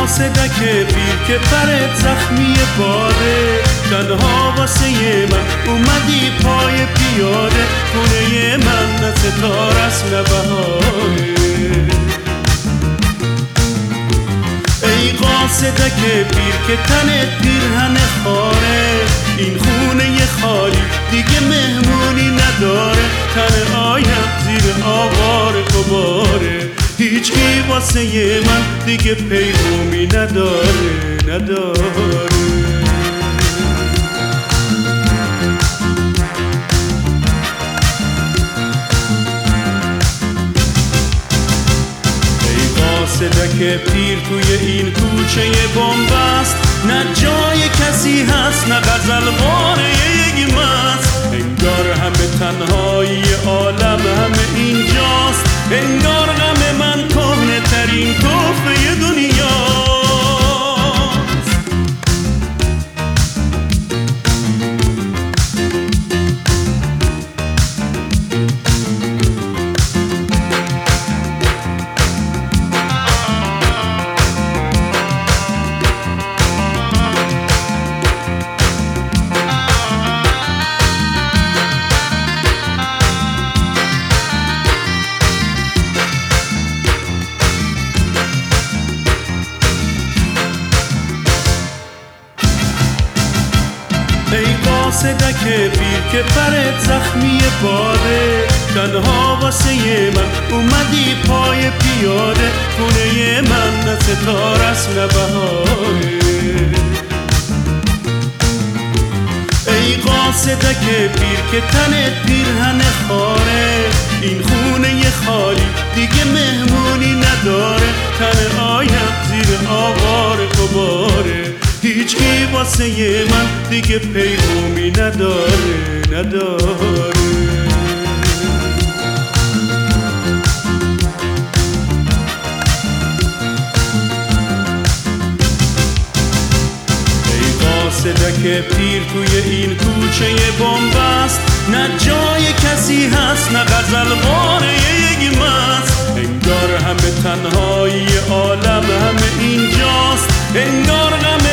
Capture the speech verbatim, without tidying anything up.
قاصدک پیر که پرت زخمی باده، تنها واسه من اومدی پای پیاده، خونه من نه ستاره است نه بهاره. ای قاصدک پیر که تنت پیرهن خاره، این خونه خالی دیگه مهمونی نداره، تن آیم زیر آوار غباره، هیچکی واسه من دیگه پیغومی نداره نداره. قاصدک پیر توی این کوچه بن‌بست، نه جای کسی هست نه غزلواره یک مست، انگار همه تنهایی عالم همه اینجاست، انگار غم من کهنه ترین تحفه دنیاست. ای قاصدک پیر که پرت زخمی باده، تنها واسه من اومدی پای پیاده، خونه من نه ستاره است نه بهاره. ای قاصدک پیر که تنت پیرهن خاره، این خونه خالی دیگه مهمونی نداره، تن آیم زیر آوار غباره، هیچکی واسه من دیگه پیغومی نداره نداره. ای قاصدک پیر توی این کوچه بن‌بست، نه جای کسی هست نه غزلواره یک مست، انگار همه تنهایی عالم همه اینجاست، انگار غم